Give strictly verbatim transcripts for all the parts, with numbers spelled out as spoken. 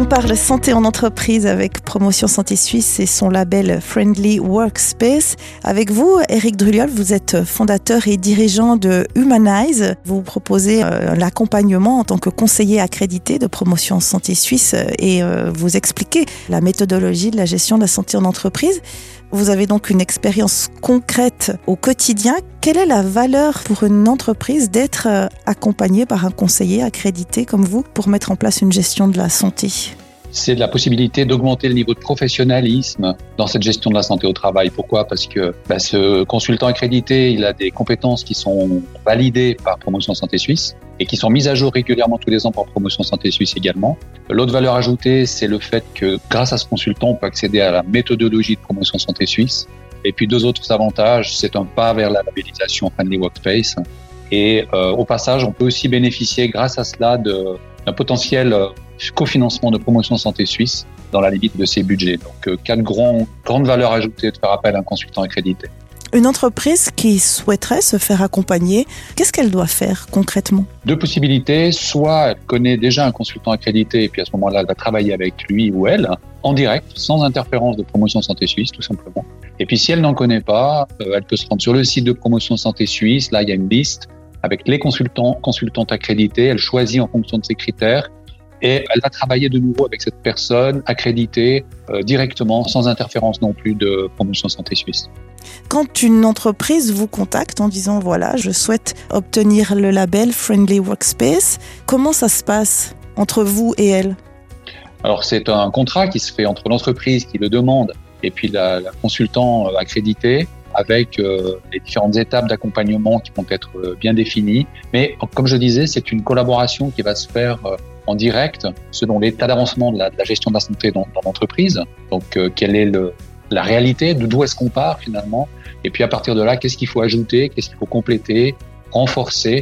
On parle santé en entreprise avec Promotion Santé Suisse et son label Friendly Workspace. Avec vous, Éric Druliol, vous êtes fondateur et dirigeant de Humanize. Vous proposez euh, l'accompagnement en tant que conseiller accrédité de Promotion Santé Suisse et euh, vous expliquez la méthodologie de la gestion de la santé en entreprise. Vous avez donc une expérience concrète au quotidien. Quelle est la valeur pour une entreprise d'être accompagnée par un conseiller accrédité comme vous pour mettre en place une gestion de la santé ? C'est la possibilité d'augmenter le niveau de professionnalisme dans cette gestion de la santé au travail. Pourquoi ? Parce que bah, ce consultant accrédité, il a des compétences qui sont validées par Promotion Santé Suisse et qui sont mises à jour régulièrement tous les ans par Promotion Santé Suisse également. L'autre valeur ajoutée, c'est le fait que grâce à ce consultant, on peut accéder à la méthodologie de Promotion Santé Suisse. Et puis deux autres avantages, c'est un pas vers la labellisation Friendly Workspace. Et euh, au passage, on peut aussi bénéficier grâce à cela de, d'un potentiel euh, cofinancement de Promotion Santé Suisse dans la limite de ses budgets. Donc, euh, quatre grands, grandes valeurs ajoutées de faire appel à un consultant accrédité. Une entreprise qui souhaiterait se faire accompagner, qu'est-ce qu'elle doit faire concrètement ? Deux possibilités. Soit elle connaît déjà un consultant accrédité et puis à ce moment-là, elle va travailler avec lui ou elle en direct, sans interférence de Promotion Santé Suisse, tout simplement. Et puis si elle n'en connaît pas, euh, elle peut se rendre sur le site de Promotion Santé Suisse. Là, il y a une liste avec les consultants, consultantes accrédités. Elle choisit en fonction de ses critères. Et elle va travailler de nouveau avec cette personne accréditée euh, directement, sans interférence non plus de Promotion Santé Suisse. Quand une entreprise vous contacte en disant « voilà, je souhaite obtenir le label Friendly Workspace », comment ça se passe entre vous et elle ? Alors c'est un contrat qui se fait entre l'entreprise qui le demande et puis la, la consultant euh, accrédité, avec euh, les différentes étapes d'accompagnement qui vont être euh, bien définies. Mais comme je disais, c'est une collaboration qui va se faire euh, en direct selon l'état d'avancement de la, de la gestion de la santé dans, dans l'entreprise. Donc, euh, quelle est le, la réalité, d'où est-ce qu'on part finalement ? Et puis à partir de là, qu'est-ce qu'il faut ajouter, qu'est-ce qu'il faut compléter, renforcer ?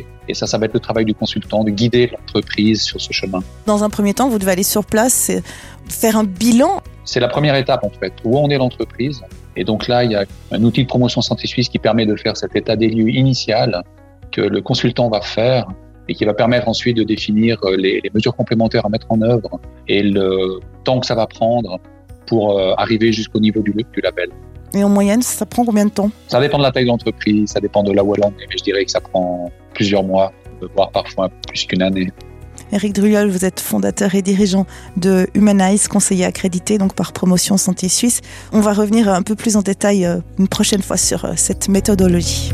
Et ça, ça va être le travail du consultant de guider l'entreprise sur ce chemin. Dans un premier temps, vous devez aller sur place, faire un bilan. C'est la première étape en fait, où en est l'entreprise. Et donc là, il y a un outil de Promotion Santé Suisse qui permet de faire cet état des lieux initial que le consultant va faire et qui va permettre ensuite de définir les, les mesures complémentaires à mettre en œuvre et le temps que ça va prendre pour euh, arriver jusqu'au niveau du, du label. Et en moyenne, ça prend combien de temps ? Ça dépend de la taille de l'entreprise, ça dépend de là où elle en est, mais je dirais que ça prend plusieurs mois, voire parfois plus qu'une année. Éric Druliol, vous êtes fondateur et dirigeant de Humanize, conseiller accrédité donc par Promotion Santé Suisse. On va revenir un peu plus en détail une prochaine fois sur cette méthodologie.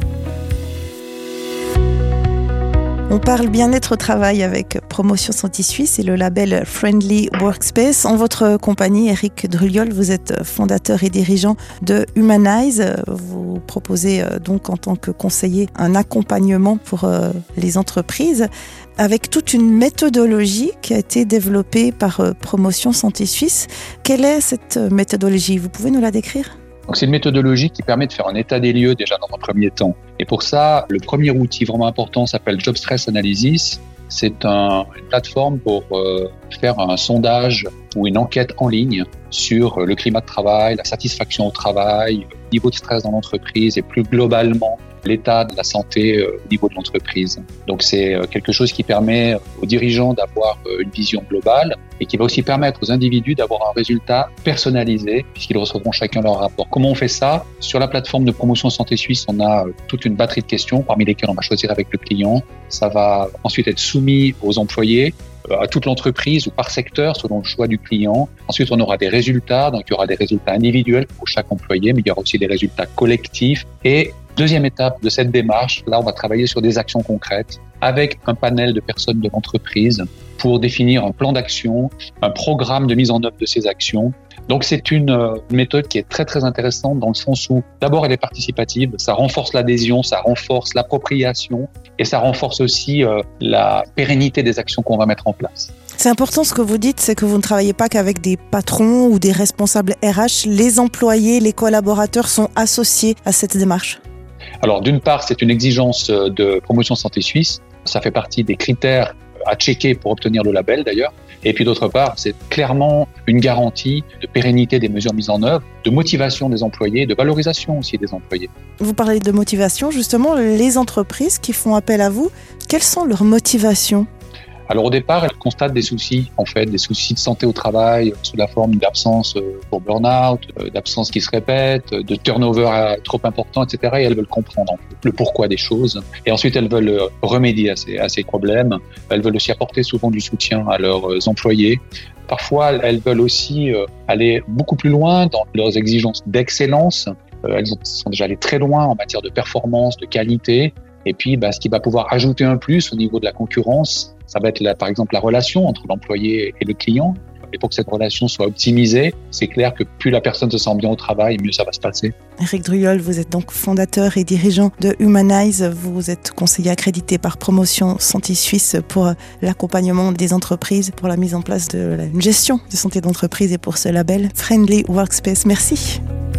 On parle bien-être au travail avec Promotion Santé Suisse et le label Friendly Workspace. En votre compagnie, Éric Druliol, vous êtes fondateur et dirigeant de Humanize. Vous proposez donc en tant que conseiller un accompagnement pour les entreprises avec toute une méthodologie qui a été développée par Promotion Santé Suisse. Quelle est cette méthodologie ? Vous pouvez nous la décrire ? Donc, c'est une méthodologie qui permet de faire un état des lieux déjà dans un premier temps. Et pour ça, le premier outil vraiment important s'appelle Job Stress Analysis. C'est un, une plateforme pour euh, faire un sondage ou une enquête en ligne sur le climat de travail, la satisfaction au travail, le niveau de stress dans l'entreprise et plus globalement l'état de la santé euh, au niveau de l'entreprise. Donc c'est euh, quelque chose qui permet aux dirigeants d'avoir euh, une vision globale et qui va aussi permettre aux individus d'avoir un résultat personnalisé puisqu'ils recevront chacun leur rapport. Comment on fait ça ? Sur la plateforme de Promotion Santé Suisse, on a euh, toute une batterie de questions parmi lesquelles on va choisir avec le client. Ça va ensuite être soumis aux employés, à toute l'entreprise ou par secteur selon le choix du client. Ensuite, on aura des résultats. Donc, il y aura des résultats individuels pour chaque employé, mais il y aura aussi des résultats collectifs. Et deuxième étape de cette démarche, là, on va travailler sur des actions concrètes avec un panel de personnes de l'entreprise pour définir un plan d'action, un programme de mise en œuvre de ces actions. Donc, c'est une euh, méthode qui est très, très intéressante dans le sens où, d'abord, elle est participative, ça renforce l'adhésion, ça renforce l'appropriation et ça renforce aussi euh, la pérennité des actions qu'on va mettre en place. C'est important ce que vous dites, c'est que vous ne travaillez pas qu'avec des patrons ou des responsables R H. Les employés, les collaborateurs sont associés à cette démarche. Alors, d'une part, c'est une exigence de Promotion Santé Suisse. Ça fait partie des critères à checker pour obtenir le label d'ailleurs. Et puis d'autre part, c'est clairement une garantie de pérennité des mesures mises en œuvre, de motivation des employés, de valorisation aussi des employés. Vous parlez de motivation, justement, les entreprises qui font appel à vous, quelles sont leurs motivations ? Alors au départ, elle constate des soucis, en fait, des soucis de santé au travail sous la forme d'absence pour burn-out, d'absence qui se répète, de turnover trop important, et cetera. Et elles veulent comprendre le pourquoi des choses. Et ensuite, elles veulent remédier à ces, à ces problèmes. Elles veulent aussi apporter souvent du soutien à leurs employés. Parfois, elles veulent aussi aller beaucoup plus loin dans leurs exigences d'excellence. Elles sont déjà allées très loin en matière de performance, de qualité. Et puis, bah, ce qui va pouvoir ajouter un plus au niveau de la concurrence, ça va être la, par exemple la relation entre l'employé et le client. Et pour que cette relation soit optimisée, c'est clair que plus la personne se sent bien au travail, mieux ça va se passer. Éric Druliol, vous êtes donc fondateur et dirigeant de Humanize. Vous êtes conseiller accrédité par Promotion Santé Suisse pour l'accompagnement des entreprises, pour la mise en place de la, une gestion de santé d'entreprise et pour ce label Friendly Workspace. Merci.